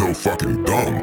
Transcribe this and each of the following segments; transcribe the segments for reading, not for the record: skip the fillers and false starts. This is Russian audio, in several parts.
so fucking dumb.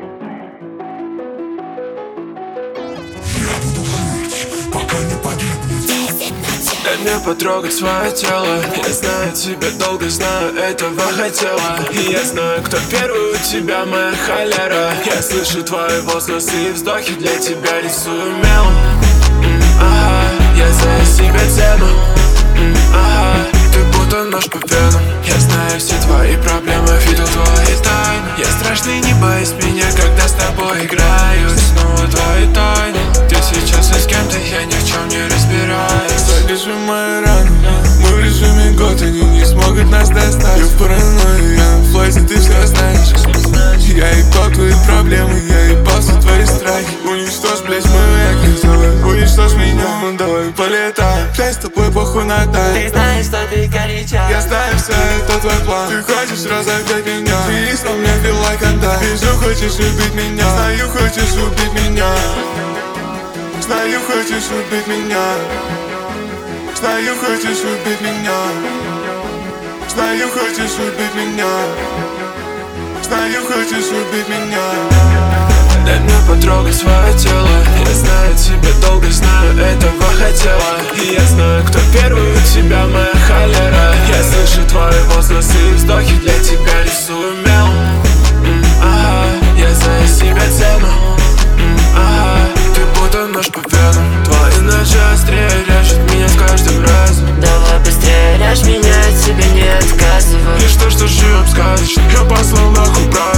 Дай мне потрогать свое тело. Я знаю тебя долго, знаю, этого хотела. И я знаю, кто первый у тебя, моя холера. Я слышу твои возгласы и вздохи, для тебя рисую мелом. Ага, я знаю себе цену. Ага, ты будто нож по венам. Я знаю все твои проблемы, видел твои тайны. Я страшный, не боюсь меня, когда с тобой играю. Снова твои тайны. Ты сейчас и с кем-то, я ни в чем не разбираюсь. Залежи мои раны, мы в режиме год, они не смогут нас достать. Я в паранойи, я на флайте, ты все знаешь. Я ебал твои проблемы, я ебал все твои страхи. Уничтожь, блять, мой век, давай, уничтожь меня, ну давай полетаем. Блять, с тобой похуй на тайм. Ты знаешь, что ты горяча. Я знаю, все это твой план. Ты хочешь разогнать меня, ты есть, но мне feel like I'm done. Вижу, хочешь убить меня, знаю, хочешь убить меня. Знаю, хочешь убить меня. Знаю, хочешь убить меня. Знаю, хочешь убить меня. Знаю, хочешь убить меня. Дай мне потрогать свое тело. Я знаю тебя долго, знаю, этого хотела. И я знаю, кто первый у тебя, моя холера. Я слышу твои возгласы и вздохи, для тебя рисую мелом. Ага, я знаю себе цену. Ага, ты будто нож по венам. Твои ножи острее режут меня с каждым разом. Давай быстрее режь меня, я тебе не отказываю. Лишь то, что живем сказочно, я послал нахуй брат.